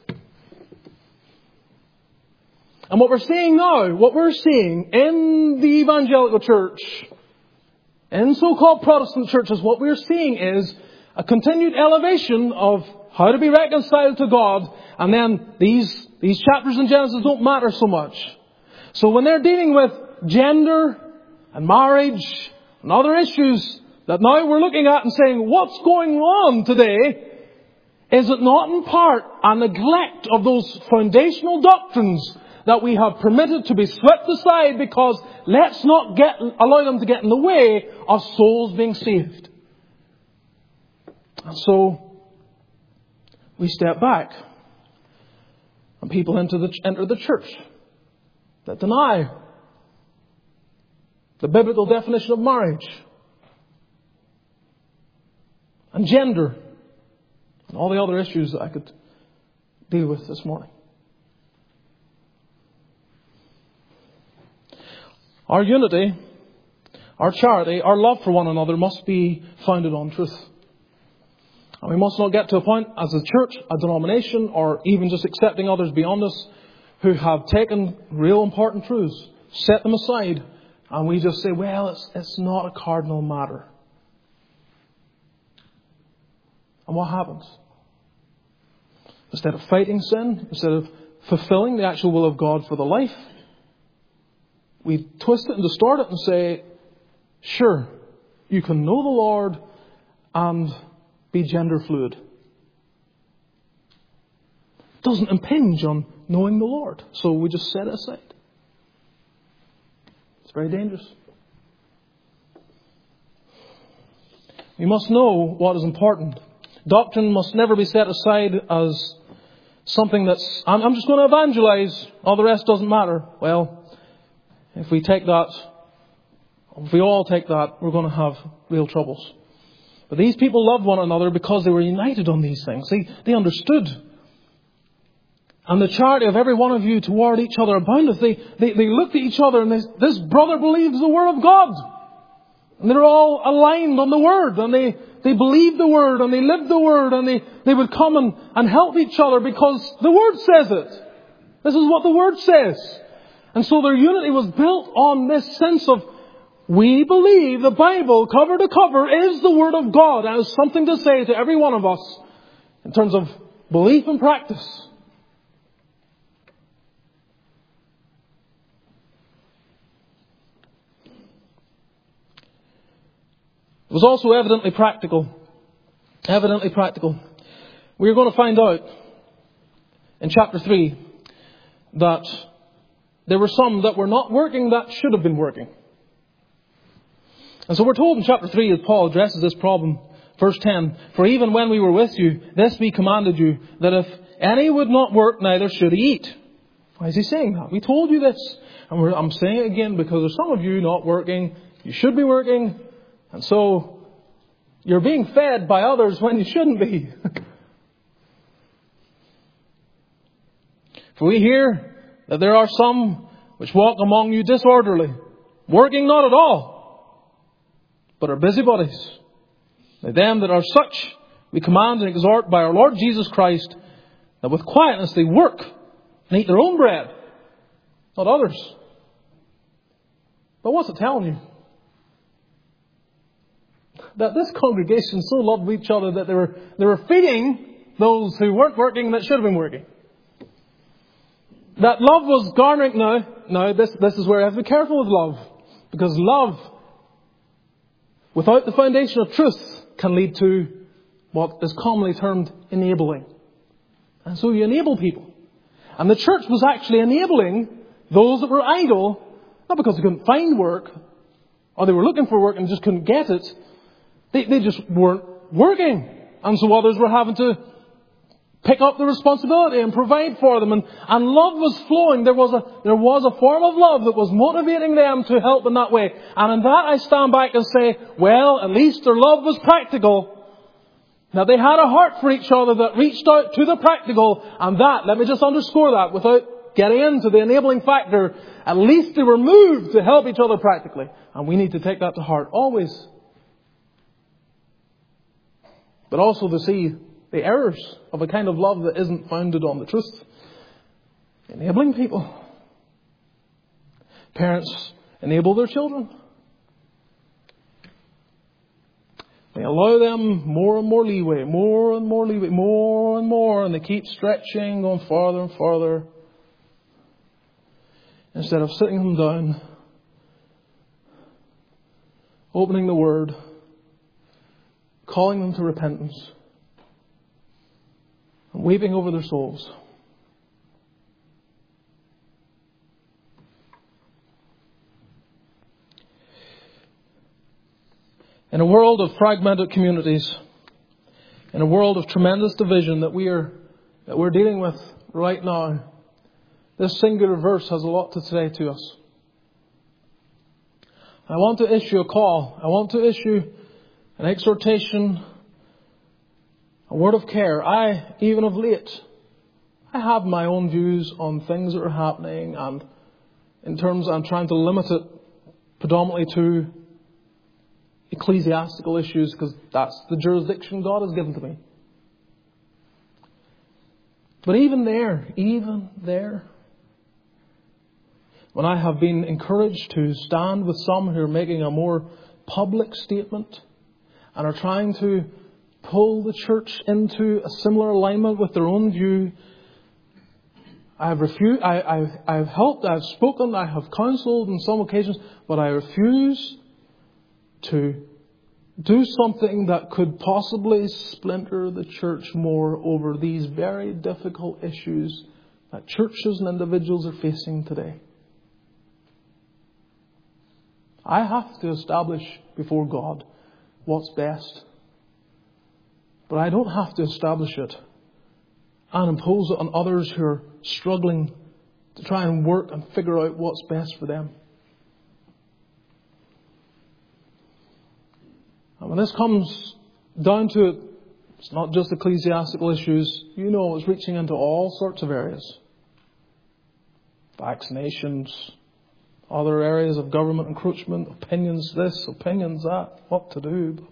And what we're seeing now, what we're seeing in the evangelical church, in so-called Protestant churches, what we're seeing is a continued elevation of how to be reconciled to God. And then these, these chapters in Genesis don't matter so much. So when they're dealing with gender and marriage and other issues that now we're looking at and saying, what's going on today? Is it not in part a neglect of those foundational doctrines that we have permitted to be swept aside, because let's not get, allow them to get in the way of souls being saved? And so we step back, and people enter the, enter the church that deny the biblical definition of marriage and gender and all the other issues that I could deal with this morning. Our unity, our charity, our love for one another must be founded on truth. And we must not get to a point as a church, a denomination, or even just accepting others beyond us who have taken real important truths, set them aside, and we just say, well, it's, it's not a cardinal matter. And what happens? Instead of fighting sin, instead of fulfilling the actual will of God for the life, we twist it and distort it and say, sure, you can know the Lord and be gender fluid. It doesn't impinge on knowing the Lord. So we just set it aside. It's very dangerous. We must know what is important. Doctrine must never be set aside as something that's, I'm, I'm just going to evangelize, all the rest doesn't matter. Well, if we take that, if we all take that, we're going to have real troubles. But these people loved one another because they were united on these things. They, they understood. And the charity of every one of you toward each other aboundeth. They, they, they looked at each other and they, this brother believes the word of God. And they're all aligned on the word. And they, they believed the word and they lived the word. And they, they would come and, and help each other because the word says it. This is what the word says. And so their unity was built on this sense of, we believe the Bible, cover to cover, is the Word of God and has something to say to every one of us in terms of belief and practice. It was also evidently practical. Evidently practical. We are going to find out in chapter three that there were some that were not working that should have been working. And so we're told in chapter three as Paul addresses this problem, verse ten, for even when we were with you, this we commanded you, that if any would not work, neither should he eat. Why is he saying that? We told you this. And we're, I'm saying it again because there's some of you not working. You should be working. And so you're being fed by others when you shouldn't be. For we hear that there are some which walk among you disorderly, working not at all, but are busybodies. Now them that are such, we command and exhort by our Lord Jesus Christ, that with quietness they work and eat their own bread, not others. But what's it telling you? That this congregation so loved each other that they were, they were feeding those who weren't working that should have been working. That love was garnering. Now, now this, this is where I have to be careful with love. Because love, without the foundation of truth, can lead to what is commonly termed enabling. And so you enable people. And the church was actually enabling those that were idle, not because they couldn't find work, or they were looking for work and just couldn't get it. They, they just weren't working. And so others were having to pick up the responsibility and provide for them. And, and love was flowing. There was a, there was a form of love that was motivating them to help in that way. And in that I stand back and say, well, at least their love was practical. Now they had a heart for each other that reached out to the practical. And that, let me just underscore that without getting into the enabling factor. At least they were moved to help each other practically. And we need to take that to heart always. But also to see the errors of a kind of love that isn't founded on the truth. Enabling people. Parents enable their children. They allow them more and more leeway, more and more leeway, more and more, and they keep stretching, going farther and farther. Instead of sitting them down, opening the Word, calling them to repentance, and weeping over their souls. In a world of fragmented communities, in a world of tremendous division that we are that we're dealing with right now, this singular verse has a lot to say to us. I want to issue a call. I want to issue an exhortation, a word of care. I, even of late, I have my own views on things that are happening, and in terms I'm trying to limit it predominantly to ecclesiastical issues because that's the jurisdiction God has given to me. But even there, even there, when I have been encouraged to stand with some who are making a more public statement and are trying to pull the church into a similar alignment with their own view, I have refused, I, I've, I've helped, I've spoken, I have counselled on some occasions, but I refuse to do something that could possibly splinter the church more over these very difficult issues that churches and individuals are facing today. I have to establish before God what's best. But I don't have to establish it and impose it on others who are struggling to try and work and figure out what's best for them. And when this comes down to it, it's not just ecclesiastical issues. You know, it's reaching into all sorts of areas. Vaccinations, other areas of government encroachment, opinions this, opinions that, what to do.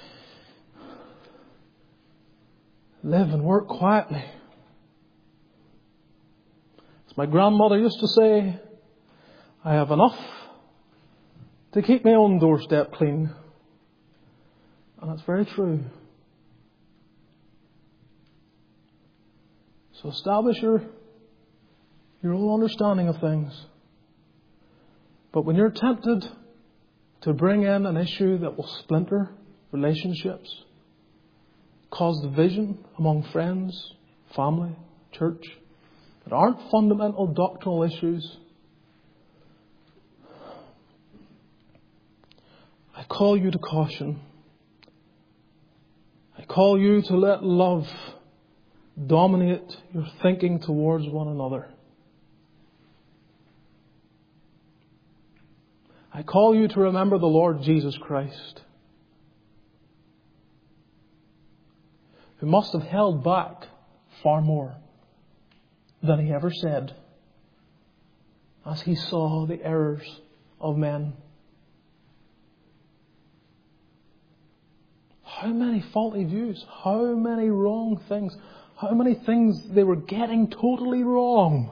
Live and work quietly. As my grandmother used to say, I have enough to keep my own doorstep clean. And that's very true. So establish your, your own understanding of things. But when you're tempted to bring in an issue that will splinter relationships, cause division among friends, family, church, that aren't fundamental doctrinal issues, I call you to caution. I call you to let love dominate your thinking towards one another. I call you to remember the Lord Jesus Christ, who must have held back far more than he ever said as he saw the errors of men. How many faulty views, how many wrong things, how many things they were getting totally wrong.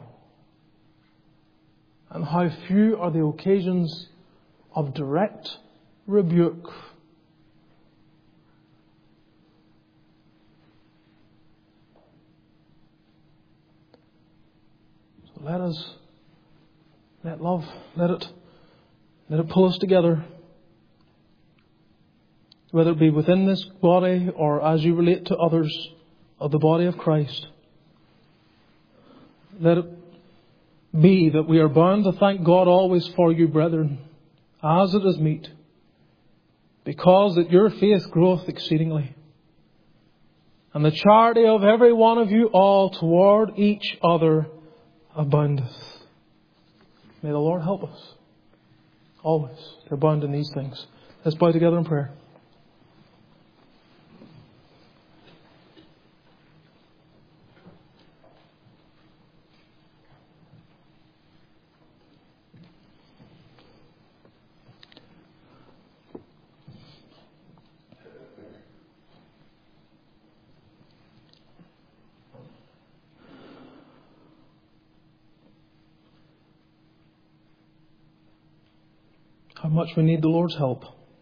And how few are the occasions of direct rebuke. So let us, let love, let it, let it pull us together. Whether it be within this body or as you relate to others of the body of Christ. Let it be that we are bound to thank God always for you, brethren, as it is meet, because that your faith groweth exceedingly, and the charity of every one of you all toward each other aboundeth. May the Lord help us always to abound in these things. Let's bow together in prayer. How much we need the Lord's help.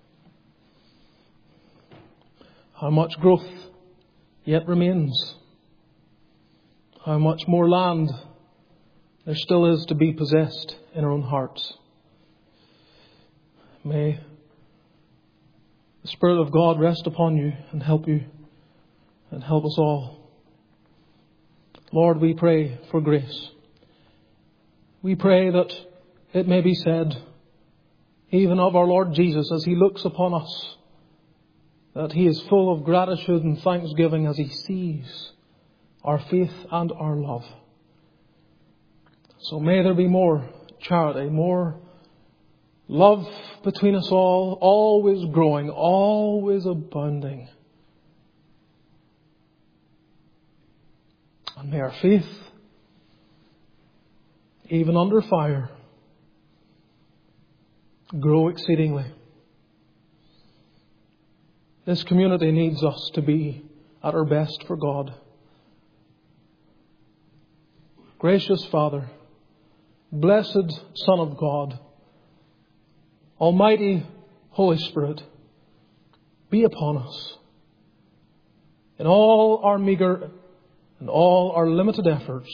How much growth yet remains. How much more land there still is to be possessed in our own hearts. May the Spirit of God rest upon you and help you and help us all. Lord, we pray for grace. We pray that it may be said, even of our Lord Jesus, as He looks upon us, that He is full of gratitude and thanksgiving as He sees our faith and our love. So may there be more charity, more love between us all, always growing, always abounding. And may our faith, even under fire, grow exceedingly. This community needs us to be at our best for God. Gracious Father, blessed Son of God, Almighty Holy Spirit, be upon us in all our meagre and all our limited efforts.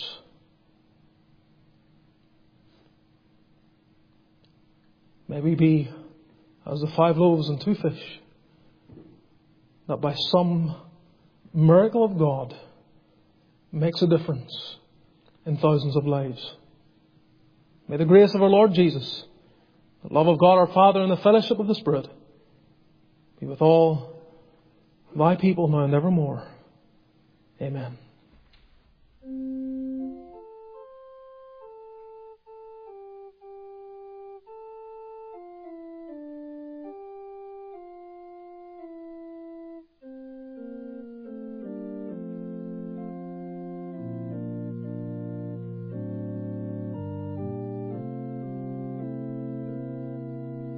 May we be as the five loaves and two fish, that by some miracle of God makes a difference in thousands of lives. May the grace of our Lord Jesus, the love of God our Father, and the fellowship of the Spirit be with all Thy people now and evermore. Amen.